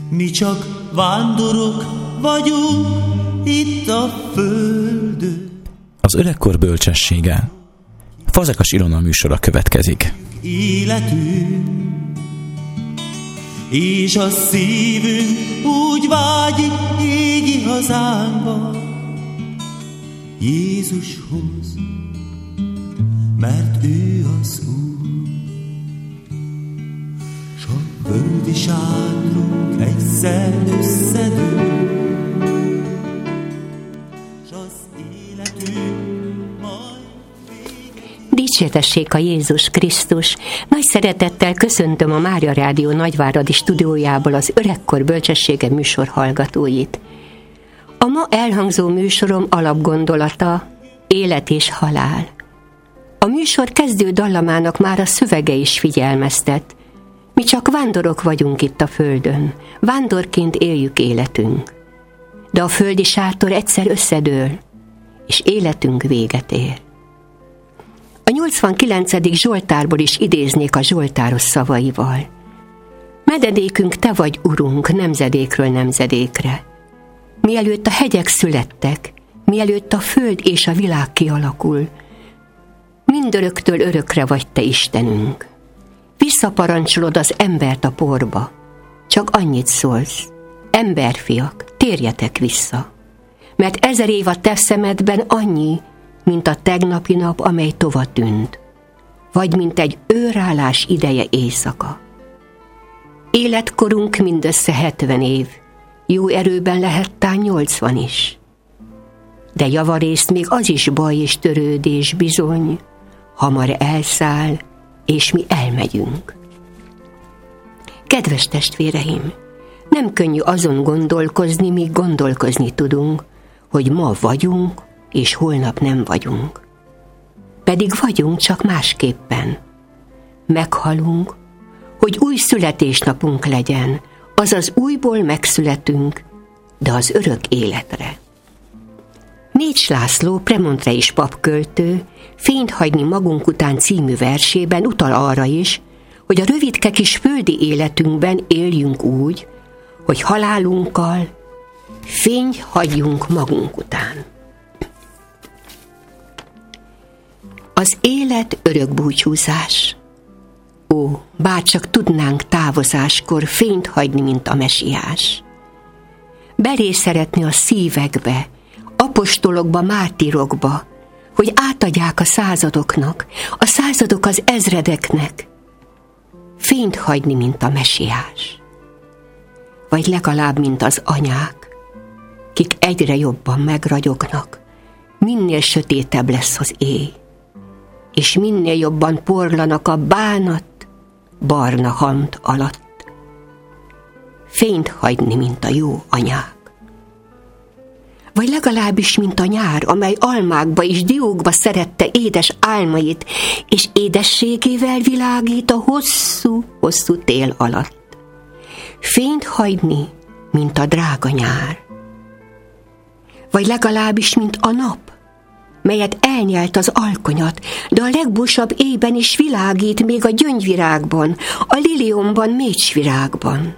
Mi csak vándorok vagyunk itt a földön. Az öregkor bölcsessége. Fazekas Ilona műsora következik. Életünk, és a szívünk úgy vágyik égi hazánkba, Jézushoz, mert ő az Úr. S a földi sátrunk egyszer összedől, s az életünk majd Dicsértessék a Jézus Krisztus! Nagy szeretettel köszöntöm a Mária Rádió nagyváradi stúdiójából az Öregkor bölcsessége műsor hallgatóit. A ma elhangzó műsorom alapgondolata élet és halál. A műsor kezdő dallamának már a szövege is figyelmeztet. Mi csak vándorok vagyunk itt a földön, vándorként éljük életünk. De a földi sátor egyszer összedől, és életünk véget ér. A 89. Zsoltárból is idéznék a zsoltáros szavaival. Menedékünk te vagy, Urunk, nemzedékről nemzedékre. Mielőtt a hegyek születtek, mielőtt a föld és a világ kialakul, mindöröktől örökre vagy te Istenünk. Visszaparancsolod az embert a porba, csak annyit szólsz: emberfiak, térjetek vissza, mert 1000 év a te szemedben annyi, mint a tegnapi nap, amely tova tűnt, vagy mint egy őrállás ideje éjszaka. Életkorunk mindössze 70 év, jó erőben lehet tán 80 is. De javarészt még az is baj és törődés bizony, hamar elszáll, és mi elmegyünk. Kedves testvéreim, nem könnyű azon gondolkozni, míg gondolkozni tudunk, hogy ma vagyunk, és holnap nem vagyunk. Pedig vagyunk, csak másképpen. Meghalunk, hogy új születésnapunk legyen, azaz újból megszületünk, de az örök életre. Mécs László, premontreis papköltő, Fényt hagyni magunk után című versében utal arra is, hogy a rövidke kis földi életünkben éljünk úgy, hogy halálunkkal fényt hagyjunk magunk után. Az élet örök búcsúzás. Ó, bárcsak tudnánk távozáskor fényt hagyni, mint a mesiás. Belészeretni a szívekbe, apostolokba, mártírokba, hogy átadják a századoknak, a századok az ezredeknek. Fényt hagyni, mint a mesiás. Vagy legalább, mint az anyák, kik egyre jobban megragyognak, minél sötétebb lesz az éj, és minél jobban porlanak a bánat barna hamt alatt. Fényt hagyni, mint a jó anyák. Vagy legalábbis, mint a nyár, amely almákba és diókba szerette édes álmait, és édességével világít a hosszú tél alatt. Fényt hagyni, mint a drága nyár. Vagy legalábbis, mint a nap, melyet elnyelt az alkonyat, de a legbúsabb éjben is világít még a gyöngyvirágban, a liliomban, mécsvirágban.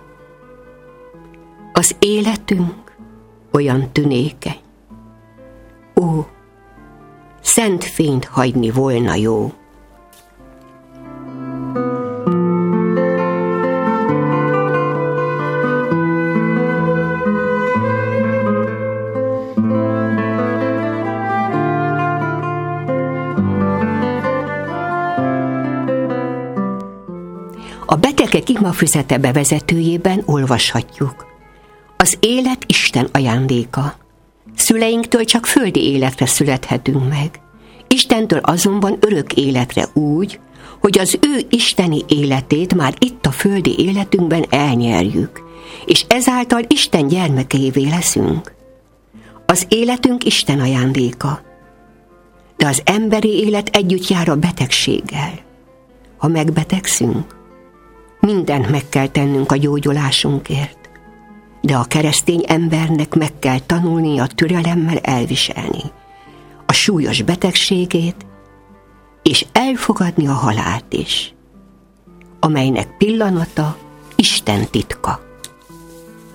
Az életünk olyan tünékeny. Ó, szent fényt hagyni volna jó. A Betegek imafüzete bevezetőjében olvashatjuk: az élet Isten ajándéka. Szüleinktől csak földi életre születhetünk meg. Istentől azonban örök életre úgy, hogy az ő isteni életét már itt a földi életünkben elnyerjük, és ezáltal Isten gyermekeivé leszünk. Az életünk Isten ajándéka. De az emberi élet együtt jár a betegséggel. Ha megbetegszünk, mindent meg kell tennünk a gyógyulásunkért. De a keresztény embernek meg kell tanulnia türelemmel elviselni a súlyos betegségét, és elfogadni a halált is, amelynek pillanata Isten titka.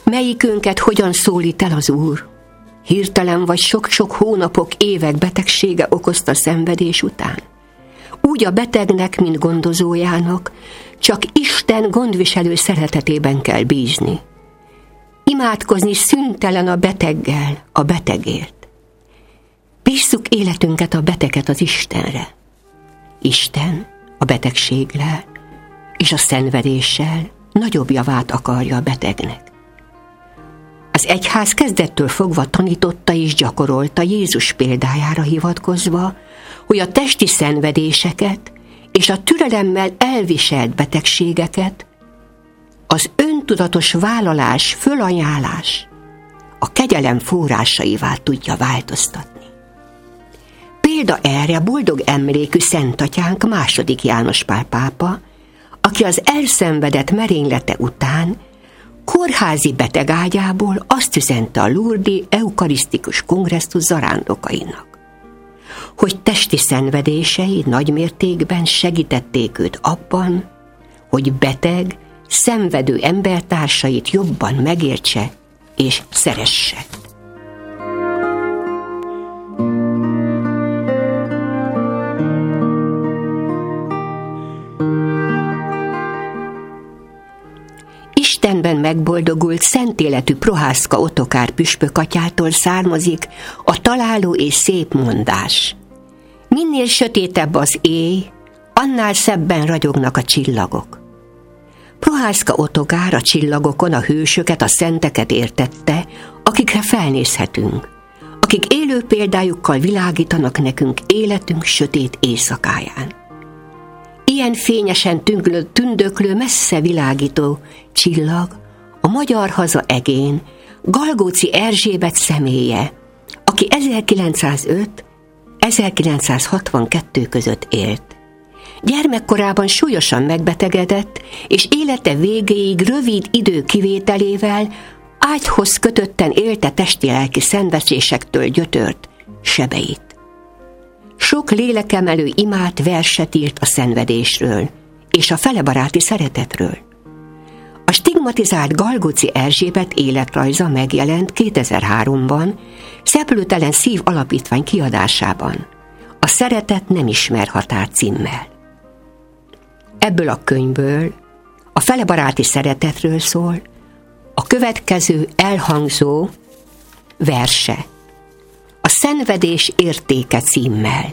Melyikünket hogyan szólít el az Úr? Hirtelen vagy sok-sok hónapok, évek betegsége okozta szenvedés után? Úgy a betegnek, mint gondozójának, csak Isten gondviselő szeretetében kell bízni. Imádkozni szüntelen a beteggel, a betegért. Bízzuk életünket, a beteget az Istenre. Isten a betegséggel és a szenvedéssel nagyobb javát akarja a betegnek. Az egyház kezdettől fogva tanította és gyakorolta Jézus példájára hivatkozva, hogy a testi szenvedéseket és a türelemmel elviselt betegségeket az öntudatos vállalás, fölajánlás a kegyelem forrásaivá tudja változtatni. Példa erre boldog emlékű Szentatyánk II. János Pál pápa, aki az elszenvedett merénylete után kórházi betegágyából azt üzente a Lourdes-i eukarisztikus kongresszus zarándokainak, hogy testi szenvedései nagymértékben segítették őt abban, hogy beteg, szenvedő embertársait jobban megértse és szeresse. Istenben megboldogult szentéletű Prohászka Ottokár püspök atyától származik a találó és szép mondás: minél sötétebb az éj, annál szebben ragyognak a csillagok. Prohászka Ottokár a csillagokon a hősöket, a szenteket értette, akikre felnézhetünk, akik élő példájukkal világítanak nekünk életünk sötét éjszakáján. Ilyen fényesen tündöklő, messze világító csillag a magyar haza egén Galgóci Erzsébet személye, aki 1905-1962 között élt. Gyermekkorában súlyosan megbetegedett, és élete végéig rövid idő kivételével ágyhoz kötötten élte testi-lelki szenvedésektől gyötört sebeit. Sok lélekemelő imát, verset írt a szenvedésről és a felebaráti szeretetről. A stigmatizált Galgóci Erzsébet életrajza megjelent 2003-ban Szeplőtelen Szív Alapítvány kiadásában, a Szeretet nem ismer határ címmel. Ebből a könyvből a felebaráti szeretetről szól a következő elhangzó verse, a Szenvedés értéke címmel.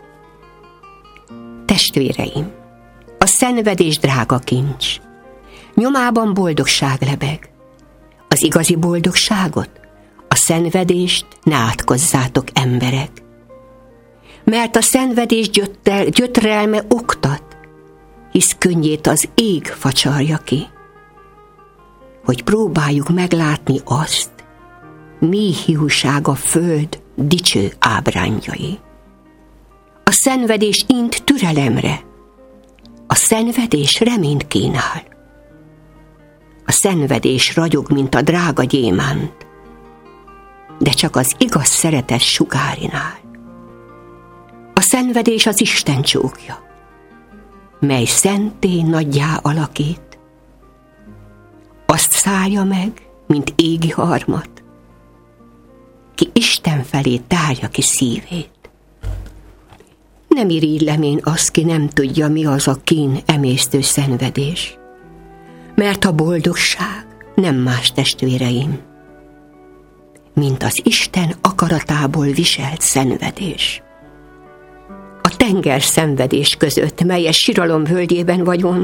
Testvéreim, a szenvedés drága kincs, nyomában boldogság lebeg. Az igazi boldogságot, a szenvedést ne átkozzátok, emberek. Mert a szenvedés gyötrelme oktat, hisz könnyét az ég facsarja ki. Hogy próbáljuk meglátni azt, mi hiúság a föld dicső ábrányai. A szenvedés int türelemre, a szenvedés reményt kínál. A szenvedés ragyog, mint a drága gyémánt, de csak az igaz szeretet sugárinál. A szenvedés az Isten csókja, mely szenté nagyjá alakít. Azt szállja meg, mint égi harmat, ki Isten felé tárja ki szívét. Nem irigylem én azt, ki nem tudja, mi az a kín emésztő szenvedés, mert a boldogság nem más, testvéreim, mint az Isten akaratából viselt szenvedés. A tenger szenvedés között, melyes siralom völgyében vagyunk,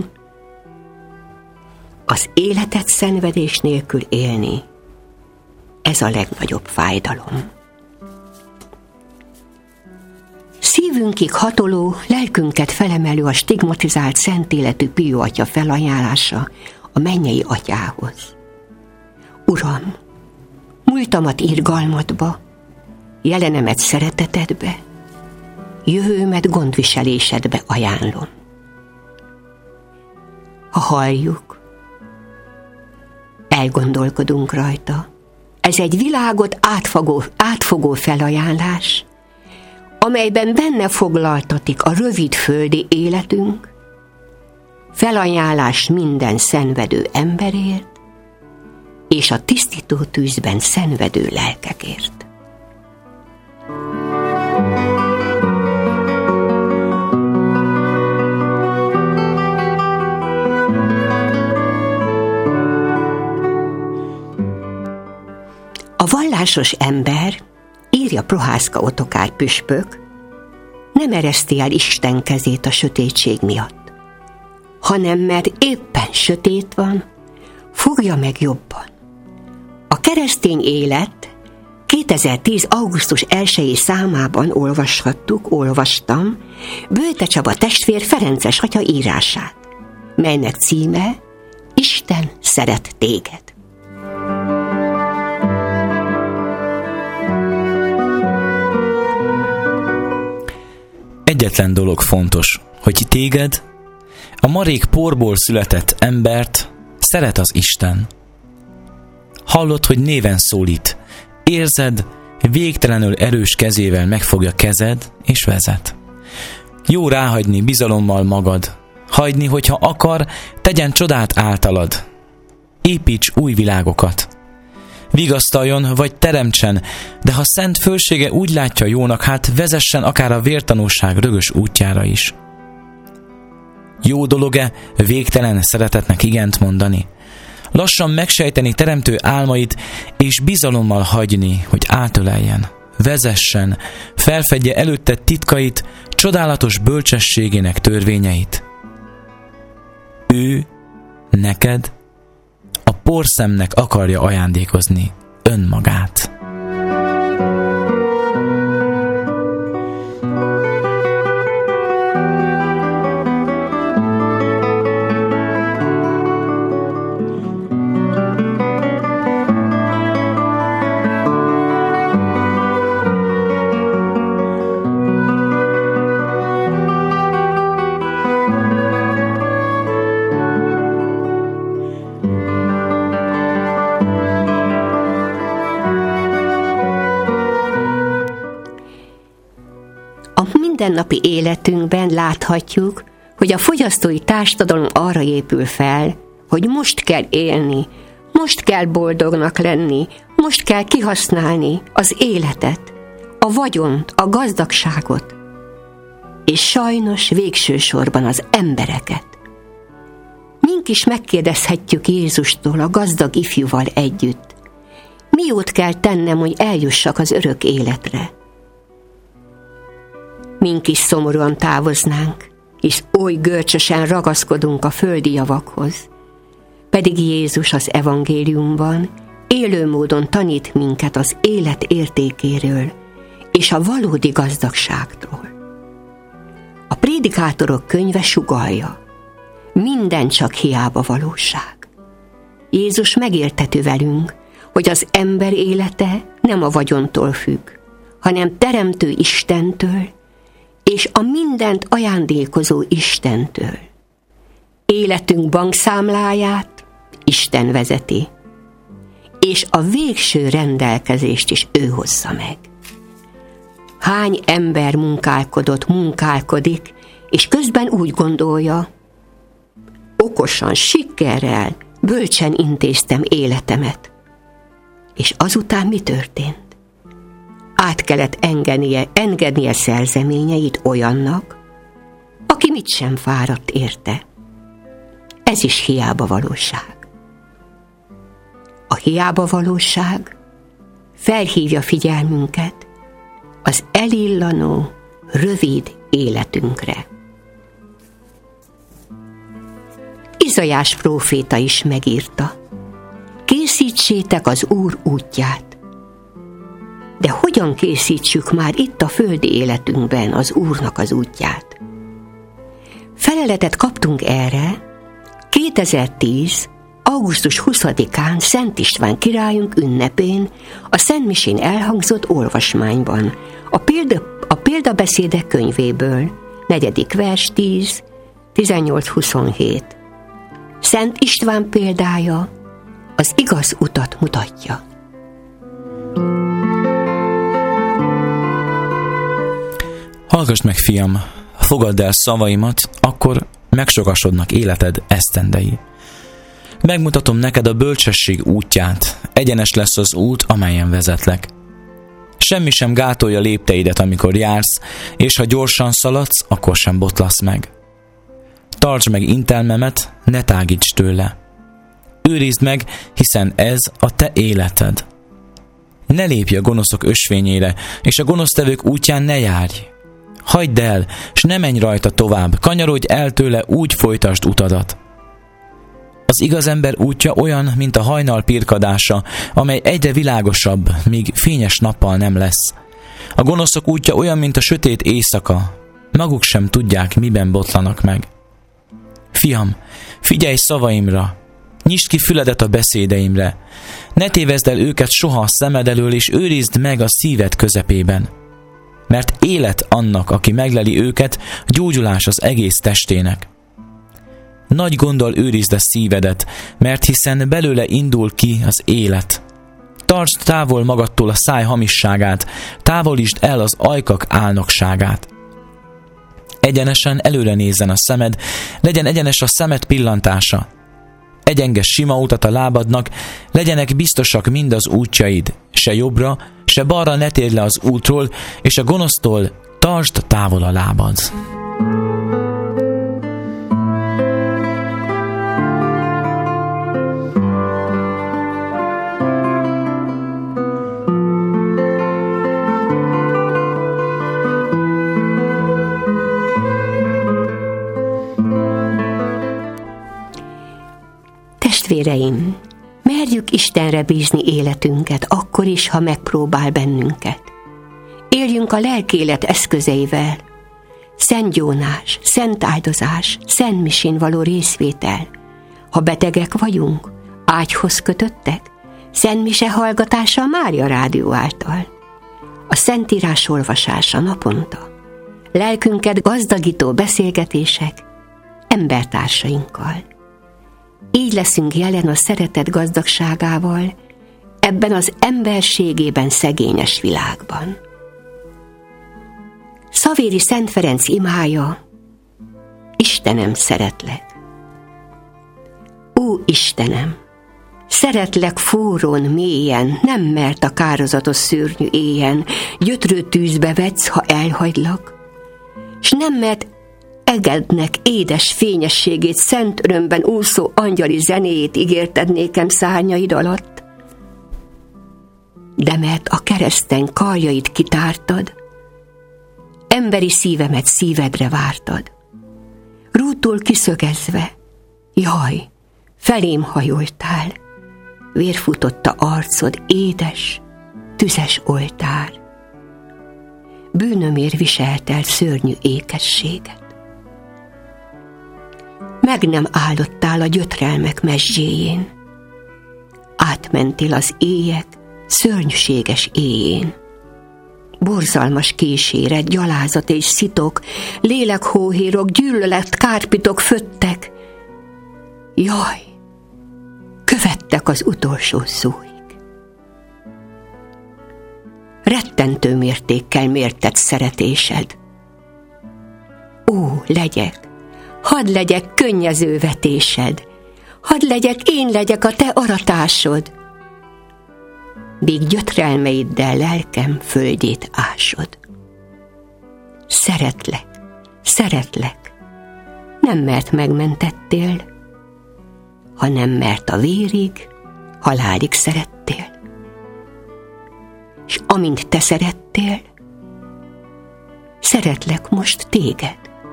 az életet szenvedés nélkül élni, ez a legnagyobb fájdalom. Szívünkig hatoló, lelkünket felemelő a stigmatizált szentéletű Pió atya felajánlása a mennyei atyához. Uram, múltamat irgalmadba, jelenemet szeretetedbe, jövőmet gondviselésedbe ajánlom. Ha halljuk, elgondolkodunk rajta, ez egy világot átfogó felajánlás, amelyben benne foglaltatik a rövid földi életünk, felajánlás minden szenvedő emberért, és a tisztító tűzben szenvedő lelkekért. A vallásos ember, írja Prohászka Ottokár püspök, nem ereszti el Isten kezét a sötétség miatt, hanem mert éppen sötét van, fogja meg jobban. A keresztény élet 2010. augusztus 1. számában olvastam Böjte Csaba testvér Ferences atya írását, melynek címe Isten szeret téged. Egyetlen dolog fontos, hogy téged, a marék porból született embert szeret az Isten. Hallod, hogy néven szólít, érzed, végtelenül erős kezével megfogja kezed és vezet. Jó ráhagyni bizalommal magad, hagyni, hogyha akar, tegyen csodát általad. Építs új világokat. Vigasztaljon, vagy teremtsen, de ha szent fölsége úgy látja jónak, hát vezessen akár a vértanúság rögös útjára is. Jó dolog-e végtelen szeretetnek igent mondani? Lassan megsejteni teremtő álmait, és bizalommal hagyni, hogy átöleljen, vezessen, felfedje előtte titkait, csodálatos bölcsességének törvényeit. Ő neked a porszemnek akarja ajándékozni önmagát. Mindennapi életünkben láthatjuk, hogy a fogyasztói társadalom arra épül fel, hogy most kell élni, most kell boldognak lenni, most kell kihasználni az életet, a vagyont, a gazdagságot, és sajnos végső sorban az embereket. Mink is megkérdezhetjük Jézustól a gazdag ifjúval együtt, mi jót kell tennem, hogy eljussak az örök életre. Mink is szomorúan távoznánk, és oly görcsösen ragaszkodunk a földi javakhoz. Pedig Jézus az evangéliumban élő módon tanít minket az élet értékéről és a valódi gazdagságról. A prédikátorok könyve sugallja, minden csak hiába valóság. Jézus megérteti velünk, hogy az ember élete nem a vagyontól függ, hanem teremtő Istentől, és a mindent ajándékozó Istentől. Életünk bankszámláját Isten vezeti, és a végső rendelkezést is ő hozza meg. Hány ember munkálkodik, és közben úgy gondolja, okosan, sikerrel, bölcsen intéztem életemet. És azután mi történt? Át kellett engednie szerzeményeit olyannak, aki mit sem fáradt érte. Ez is hiába valóság. A hiába valóság felhívja figyelmünket az elillanó, rövid életünkre. Izaiás próféta is megírta: készítsétek az Úr útját. De hogyan készítsük már itt a földi életünkben az Úrnak az útját? Feleletet kaptunk erre 2010. augusztus 20-án Szent István királyunk ünnepén a szentmisén elhangzott olvasmányban, a példabeszédek könyvéből, 4. vers 10, 18-27. Szent István példája az igaz utat mutatja. Hallgass meg, fiam, fogadd el szavaimat, akkor megsokasodnak életed esztendei. Megmutatom neked a bölcsesség útját, egyenes lesz az út, amelyen vezetlek. Semmi sem gátolja lépteidet, amikor jársz, és ha gyorsan szaladsz, akkor sem botlasz meg. Tartsd meg intelmemet, ne tágíts tőle. Őrizd meg, hiszen ez a te életed. Ne lépj a gonoszok ösvényére, és a gonosztevők útján ne járj. Hagyd el, s ne menj rajta tovább, kanyarodj el tőle, úgy folytasd utadat. Az igaz ember útja olyan, mint a hajnal pirkadása, amely egyre világosabb, míg fényes nappal nem lesz. A gonoszok útja olyan, mint a sötét éjszaka, maguk sem tudják, miben botlanak meg. Fiam, figyelj szavaimra, nyisd ki füledet a beszédeimre, ne tévezd el őket soha a szemed elől, és őrizd meg a szíved közepében. Mert élet annak, aki megleli őket, gyógyulás az egész testének. Nagy gonddal őrizd a szívedet, mert hiszen belőle indul ki az élet. Tartsd távol magadtól a száj hamisságát, távolítsd el az ajkak álnokságát. Egyenesen előre nézzen a szemed, legyen egyenes a szemed pillantása. Egyenges sima utat a lábadnak, legyenek biztosak mind az útjaid, se jobbra, se balra ne térj le az útról, és a gonosztól tartsd távol a lábad. Testvéreim, merjük Istenre bízni életünket, akkor is, ha megpróbál bennünket. Éljünk a lelkélet eszközeivel. Szent gyónás, szent áldozás, szent misén való részvétel. Ha betegek vagyunk, ágyhoz kötöttek, szent mise hallgatása a Mária Rádió által. A Szentírás olvasása naponta. Lelkünket gazdagító beszélgetések embertársainkkal. Így leszünk jelen a szeretet gazdagságával ebben az emberségében szegényes világban. Szavéri Szent Ferenc imája: Istenem, szeretlek. Ó, Istenem, szeretlek forrón, mélyen, nem mert a kározatos szörnyű éjen, gyötrő tűzbe vetsz, ha elhagylak, s nem mert egednek édes fényességét, szent örömben úszó angyali zenéjét ígérted nékem szárnyaid alatt. De mert a kereszten karjaid kitártad, emberi szívemet szívedre vártad. Rútól kiszögezve, jaj, felém hajoltál, vérfutotta arcod, édes, tüzes oltár. Bűnömért viseltel szörnyű ékességet. Meg nem áldottál a gyötrelmek mezsdjéjén, átmentél az éjek szörnyűséges éjjén. Borzalmas kíséret, gyalázat és szitok, lélekhóhérok, gyűlölet, kárpitok föttek. Jaj, követtek az utolsó szóig. Rettentő mértékkel mértett szeretésed. Ó, legyek, hadd legyek könnyező vetésed, hadd legyek, én legyek a te aratásod, míg gyötrelmeiddel lelkem földjét ásod. Szeretlek, szeretlek, nem mert megmentettél, hanem mert a vérig, halálig szerettél. És amint te szerettél, szeretlek most téged.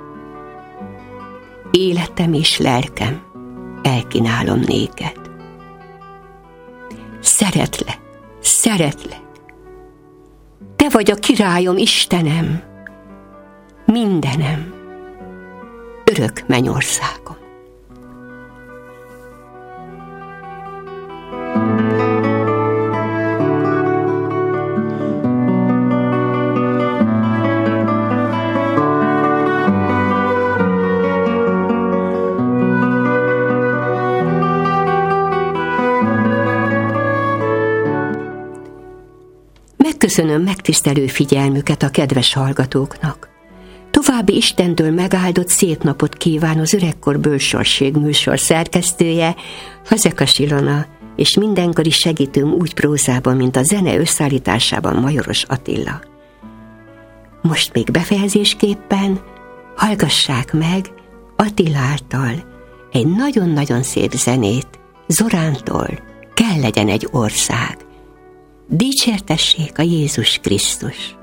Életem és lelkem elkínálom néked. Szeretlek, szeretlek. Te vagy a királyom, Istenem, mindenem, örök mennyországom. Köszönöm megtisztelő figyelmüket a kedves hallgatóknak. További Istentől megáldott szép napot kíván az Öregkor Bölcsorség műsor szerkesztője, Fazekas Ilona, és mindenkori segítőm úgy prózában, mint a zene összeállításában Majoros Attila. Most még befejezésképpen hallgassák meg Attila által egy nagyon-nagyon szép zenét Zorántól, Kell legyen egy ország. Dicsértessék a Jézus Krisztus!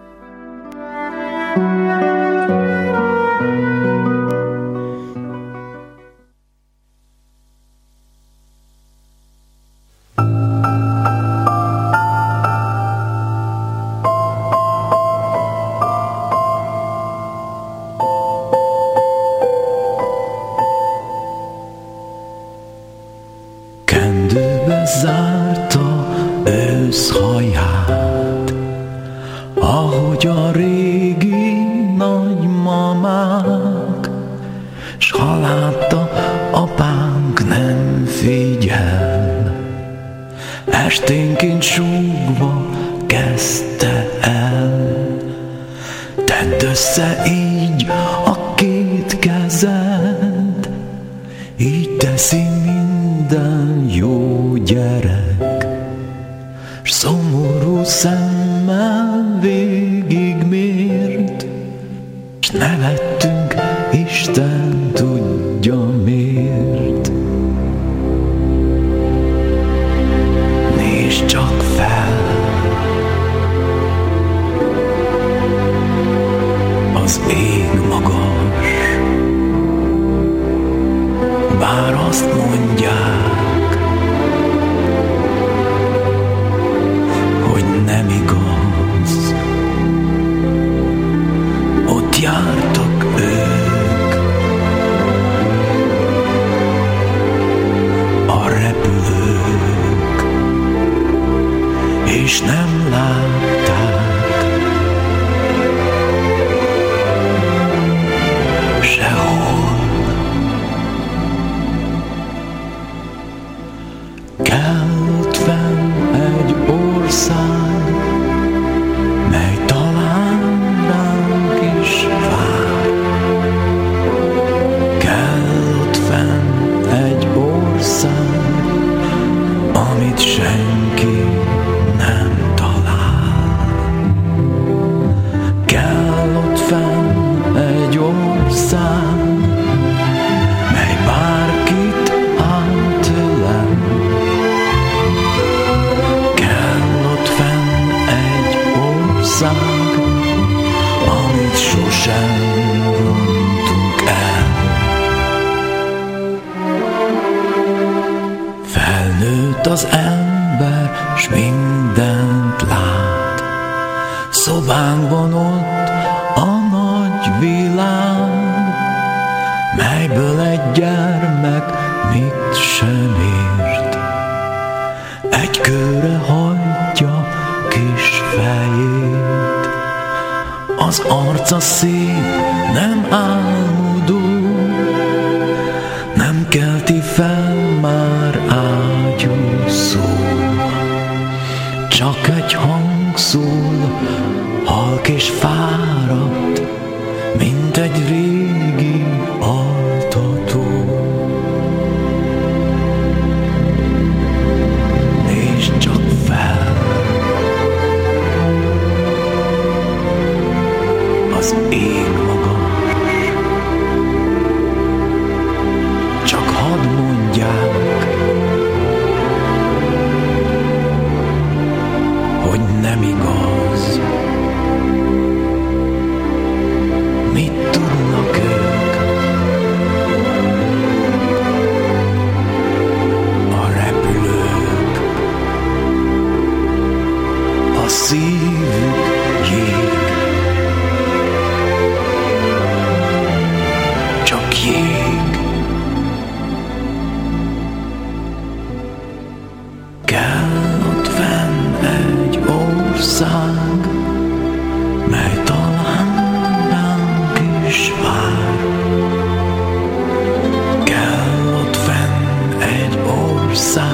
Kendőbe zárta őszhaját, ahogy a régi nagymamák, s ha látta, apánk nem figyel, esténként súgva kezdte el. Tedd össze így a két kezed, így teszi minden jó gyerek, s szomorú szemmel végigmért, s nevettünk, Isten tudja miért. Nézd csak fel, az ég magas, bár azt mondják, hogy nem igaz. Ott jártak ők, a repülők, és nem látták sehol. Kell ott fenn egy ország, mely talán ránk is vár. Kell ott fenn egy ország, amit senki nem talál. Kell ott fenn egy ország, mely bárkit átölel. Kell ott fenn egy ország, amit sosem rontunk el. Felnőtt az ember, s mindent lát. Szobánkban ott a nagy világ, melyből egy gyermek mit sem ért. Egy kőre hajtja kis fejét, az arca szép, nem álmodó, nem kelti fel már ágyú szó. Csak egy hang szól, halk és fáradt, mint egy régi altató. Nézd csak fel, az ég magas, csak hadd mondják, hogy nem igaz. Mit tudnak ők? A repülők, a szívük jég, csak jég. Kell ott fenn egy ország, mely talán ránk is vár. Kell ott fenn egy ország,